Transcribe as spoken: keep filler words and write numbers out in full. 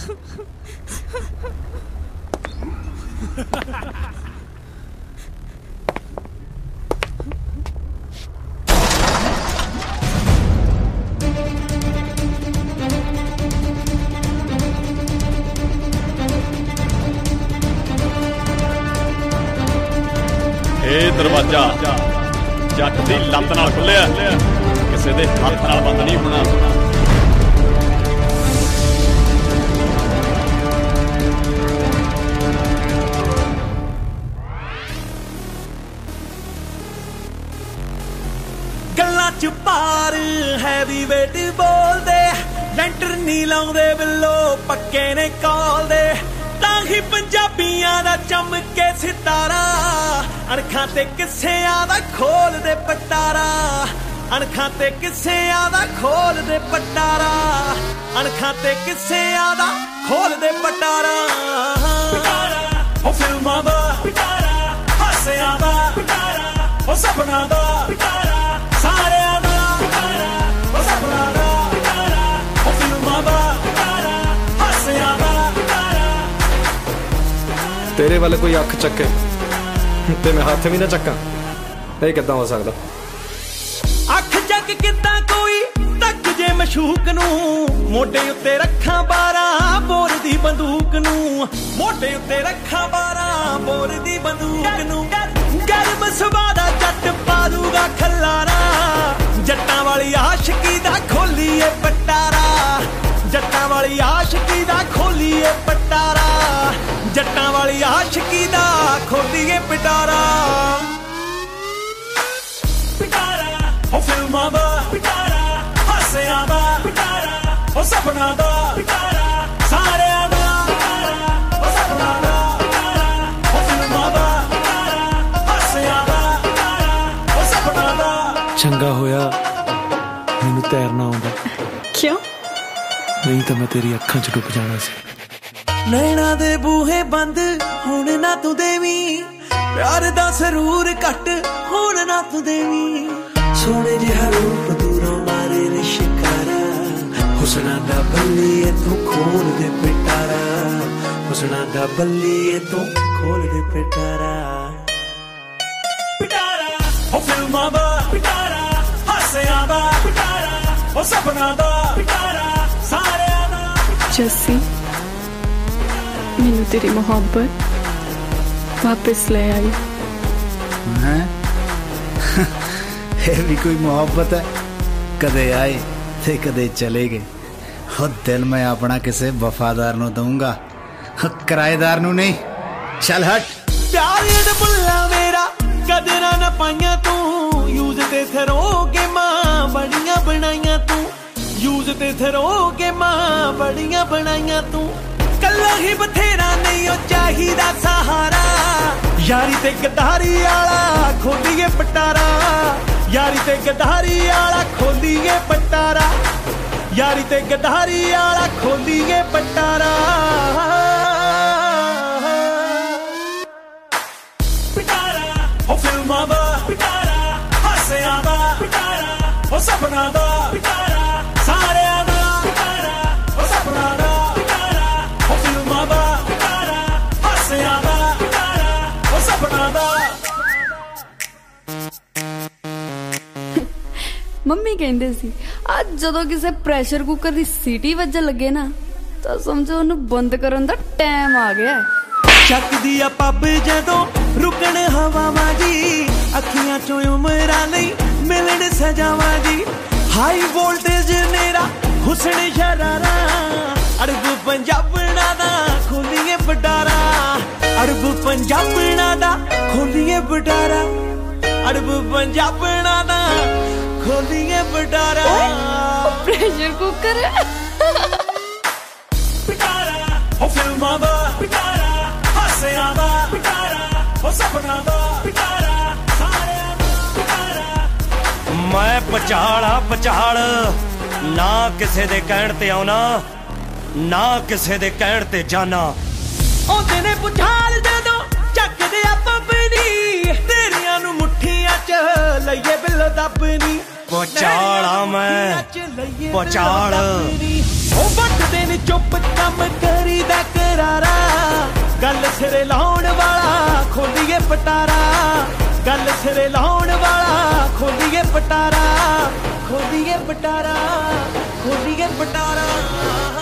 ਇਹ ਦਰਵਾਜ਼ਾ ਜੱਟ ਦੀ ਲੱਤ ਨਾਲ ਖੁੱਲਿਆ, ਕਿਸੇ ਦੇ ਹੱਥ ਨਾਲ ਬੰਦ ਨਹੀਂ ਹੋਣਾ। ਗੱਲਾਂ ਚ ਪਾਰ ਹੈਵੀ ਵੇਟ ਬੋਲਦੇ, ਲੈਂਟਰ ਨਹੀਂ ਲਾਉਂਦੇ ਬਿੱਲੋ ਪੱਕੇ ਨੇ ਕਾਲ ਦੇ। ਤਾਂ ਹੀ ਪੰਜਾਬੀਆਂ ਦਾ ਚਮਕੇ ਸਿਤਾਰਾ, ਅਣਖਾਂ ਤੇ ਕਿੱਸਿਆਂ ਦਾ ਖੋਲਦੇ ਪਟਾਰਾ। ਅਣਖਾਂ ਤੇ ਕਿੱਸਿਆਂ ਦਾ ਖੋਲਦੇ ਪਟਾਰਾ, ਅਣਖਾਂ ਤੇ ਕਿੱਸਿਆਂ ਦਾ ਖੋਲਦੇ ਪਟਾਰਾ। ਉਹ ਫਿਲਮਾਂ ਦਾ ਪਿਟਾਰਾ, ਹਾਸਿਆਂ ਦਾ ਪਿਟਾਰਾ, ਉਹ ਸਪਨਾ ਦਾ ਪਿਟਾਰਾ, ਸਾਰਿਆਂ ਦਾ ਪਿਟਾਰਾ, ਉਹ ਸਪਨਾ ਦਾ ਪਿਟਾਰਾ। ਉਹ ਫਿਲਮਾਂ ਦਾ ਪਿਟਾਰਾ, ਹਾਸਿਆਂ ਦਾ तेरे वाले कोई अख चक्के ते मैं हाथ भी ना चक्का, ये किद्दां हो सकदा? अख चक किद्दां कोई तक जे मशूक नूं, मोढे उत्ते रखां बारां बोर दी बंदूक नूं। मोढे उत्ते रखां बारां बोर दी बंदूक नूं। गर्म सुभाऽ दा जट पा दूगा खलारा, जट्टां वाली आशिकी दा खोलीए पटारा। जट्टां वाली आशिकी दा खोलीए पटारा, जट्टां वाली आशिकी दा खोलीए पिटारा। पिटारा ओ फिल्मां दा पिटारा, हासियां दा पिटारा, ओ सपना दा पिटारा, सारियां दा पिटारा, ओ सपना दा पिटारा। ओ फिल्मां दा पिटारा, हासियां दा पिटारा, ओ सपना दा। चंगा होया मैनू तैरना आउंदा। क्यों? नहीं तो मैं तेरी अखां च डुब जाना सी। नैना दे बूहे बंद हुण ना तू देवी, प्यार दा सरूर कट हुण ना तू देवी। सोने जिहा रूप दूरों मारे ने शिकारा, हुस्ना दा बल्लीए तू खोल दे पिटारा। हुस्ना दा बल्लीए तू खोल दे पिटारा। पिटारा ओ फिल्मां दा पिटारा, हासियां दा पिटारा, ओ सपना दा पिटारा, सारियां दा। जस्सी मैनू तेरी मोहब्बत वापस ले आई है। ये भी कोई मोहब्बत है? कदे आए थे कदे चले गए। हो दिल मैं अपना किसे वफादार नू दूंगा, किराएदार नू नहीं। चल हट। प्यार द बुल्ला मेरा कदरा न पाइया तू, यूज ते थरोगे मां बड़ियां बनाइया तू। यूज ते थरोगे मां बड़ियां बनाइया तू। कल्ला ही बथेरा नहीं ओ चाहिदा सहारा, यारी ते गदारी आला खोलीए पटारा। यारी ते गदारी आला खोलीए पटारा। यारी ते गदारी आला खोलीए पटारा। पिटारा ओ फिल्मां दा पिटारा, हासियां दा पिटारा, ओ सपना दा पिटारा, सारियां दा पिटारा, ओ सपना दा। ਮੰਮੀ ਕਹਿੰਦੇ ਸੀ ਅੱਜ ਜਦੋਂ ਕਿਸੇ ਪ੍ਰੈਸ਼ਰ ਕੁੱਕਰ ਦੀ ਸੀਟੀ ਵੱਜਣ ਲੱਗੇ ਨਾ ਤਾਂ ਸਮਝੋ ਉਹਨੂੰ ਬੰਦ ਕਰਨ ਦਾ ਟਾਈਮ ਆ ਗਿਆ। ਚੱਕਦੀ ਆ ਪੱਬ ਜਦੋਂ ਰੁਕਣ ਹਵਾਵਾਂ ਜੀ, ਅੱਖੀਆਂ ਚੋਂ ਉਮਰਾਂ ਲਈ ਮਿਲਣ ਸਜਾਵਾਂ ਜੀ। ਹਾਈ ਵੋਲਟੇਜ ਨੇਰਾ ਹੁਸਨ ਸ਼ਰਾਰਾ, ਅਰਬ ਪੰਜਾਬਣਾ ਦਾ ਖੋਲੀਏ ਪਟਾਰਾ। ਅਰਬ ਪੰਜਾਬਣਾ ਦਾ ਖੋਲੀਏ ਪਟਾਰਾ। ਅਰਬ ਪੰਜਾਬਣਾ ਦਾ खोलिए पटारा। प्रेशर कुकर पिटारा ओ फिल्मां दा पिटारा, हासियां दा पिटारा, ओ सपना दा पिटारा, सारियां दा पिटारा। मैं पचाल आ पचाल, ना किसे दे कहण ते आउना, ना किसे दे कहण ते जाना। ओंदे ने पुछाल जदों ਚੱਕਦੇ ਆ ਪੱਬਨੀ, ਤੇਰੀਆਂ ਨੂੰ ਮੁੱਠੀਆਂ ਚ ਲਈਏ ਬਿੱਲ ਦੱਬਨੀ। ਪਚਾਲਾ ਮੈਂ ਪਚਾਲ ਉਹ ਵੱਟਦੇ ਨੇ ਚੁੱਪ ਕੰਮ ਕਰੀਦਾ ਕਰਾਰਾ ਗੱਲ ਸਿਰੇ ਲਾਉਣ ਵਾਲਾ ਖੋਲੀਏ ਪਟਾਰਾ ਗੱਲ ਸਿਰੇ ਲਾਉਣ ਵਾਲਾ ਖੋਲੀਏ ਪਟਾਰਾ ਖੋਲੀਏ ਪਟਾਰਾ ਖੋਲੀਏ ਪਟਾਰਾ